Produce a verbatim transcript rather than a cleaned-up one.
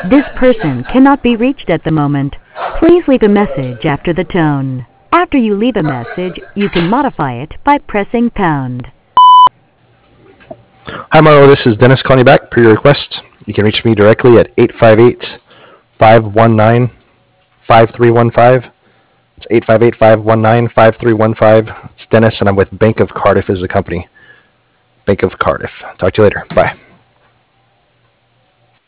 This person cannot be reached at the moment. Please leave a message after the tone. After you leave a message, you can modify it by pressing pound. Hi, Marlo. This is Dennis calling you back per your request. You can reach me directly at eight five eight, five one nine, five three one five. It's eight five eight, five one nine, five three one five. It's Dennis, and I'm with Bank of Cardiff as the company. Bank of Cardiff. Talk to you later. Bye.